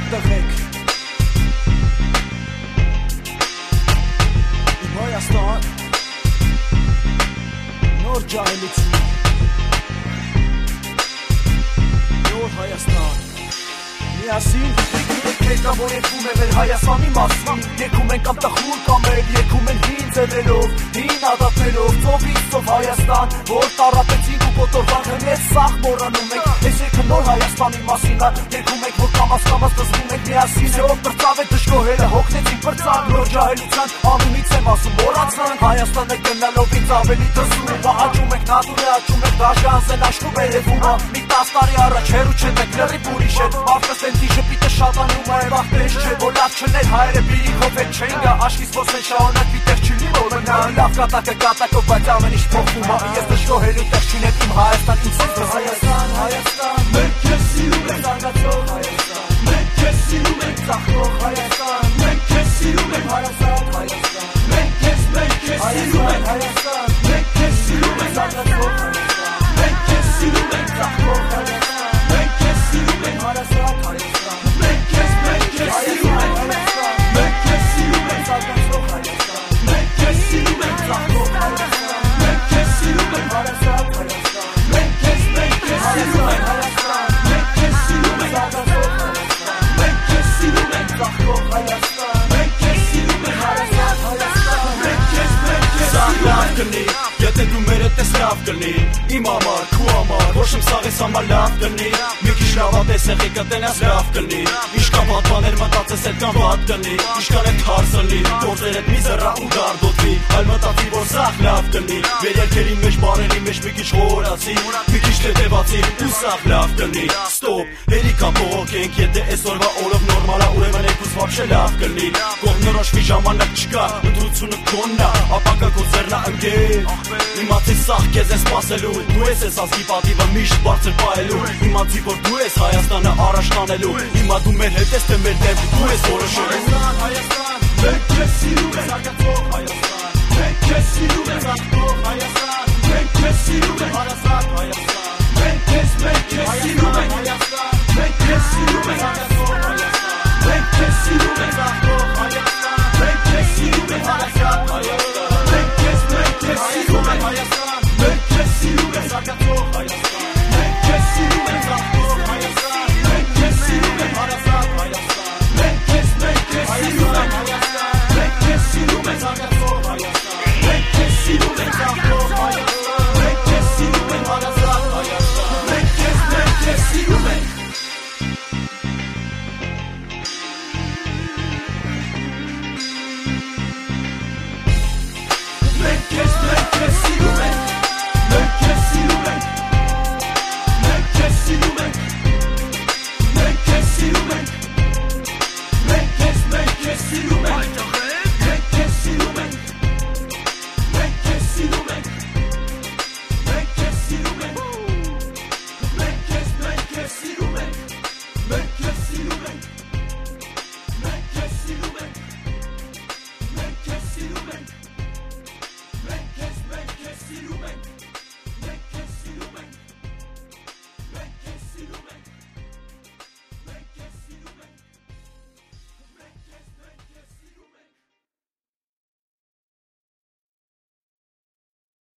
այդ տղեկ Իմ Հայաստան Նոր ջահելություն Նոր Հայաստան Միասին Կերկա որ երկում է մեր Հայաստանի մասին Երկում են կամ տխուր կամ էլ երկում են հին ձևերով Հին ադատներով ծովից ծով Հայաստան Որ տարապեցին ու կոտորվան հնես սաղ մորանում ենք Ես երկը նոր Հայաստանի մասին Երկում ենք որ կամաց դզվում ենք միասին Եով տրծավ է դժգոհերը հոգնեցին պրծան Նոր ջահելության անունից եմ ասում մորացան Հայաստանը գնալով ինձ ավելի դզում Ահաճում ենք նատուր է աճում ենք դաշանձ են աշխում երևում Մի 10 տարի առաջ հերու չեն մենք լրիվ ուրիշ է Մարդս են դիժը պիտը շատանում է վախտես չէ Որ լավ չներ հայերը բիրիքով էլ չեն գա Աշկից ոսն են շահանակ պիտեղ չլի որ մնա Լավ կատակը կատակով բայց ամեն ինչ փոխվում է Ես դժգոհելու տեղ չունեմ իմ Հայաստան իմ սիրտը Հայաստան, Հայաստան Մենք քեզ սիրում ենք զարգացող Հայաստան Մենք քեզ սիրում ենք ծաղկող Հայաստան Մենք քեզ սիրում ենք Հայաստան, Հայաստան Մենք քեզ սիրում ենք Հայաստան Մենք քեզ սիրում ենք զարգացող Հայաստան Մենք քեզ սիրում ենք ծաղկող Հայաստան Մենք քեզ սիրում ենք Հայաստան, Հայաստան Մենք քեզ սիրում ենք Հայաստան Մենք քեզ սիրում ենք զարգացող Հայաստան Մենք քեզ սիրում ենք ծաղկող Հայաստան Մենք քեզ սիրում ենք Հայաստան, Հայաստան Մենք քեզ սիրում ենք Հայաստան Մենք քեզ սիրում ենք զարգացող Հայաստան Մենք քեզ սիրում ենք ծաղկող Հայաստան Մենք քեզ սիրում ենք Հայաստան, Հայաստան Մենք քեզ լավ կլինի Եթե դու մեր հետ ես լավ կլինի Իմ համար, քու համար Ոչ իմ սաղես համար լավ կլինի Մի քիչ լավատես եղի կտենաս լավ կլինի Իշկան վատ բաներ մտածես այդքան վատ կլինի Իշկան է թարսը լի Գործեր հետ մի զռա ու գարդոթվի Այլ մտածի որ սաղ լավ կլինի Մեր երկերի մեջ բարերի մեջ մի քիչ խորացի Մի քիչ թեթևացի ու սաղ լավ կլինի Ստոպ, հերիքա փողոքենք Եթե այսօրվա օրով նորմալ է ուրեմն երկուս վաբշե լավ կլինի Կողմնորոշվի ժամանակ չկա Ընտրությունը քոնն է Ապակա քո ձեռնա ընկեր Իմացի սաղ քեզ են սպասելու Դու ես ազգի պատիվը միշտ բարձր պահելու Իմացի որ դու ես Հայաստանը առաջ տանելու Հիմա դու մեր հետ ես թե մեր դեմ Դու ես որոշելու Հայաստան, մենք քեզ սիրում ենք Զարգացող Հայաստան Մենք քեզ սիրում ենք Զարգացող Հայաստան Մենք քեզ սիրում ենք Հայաստան, Հայաստան Մենք քեզ սիրում ենք Հայաստան Մենք քեզ սիրում ենք Զարգացող Հայաստան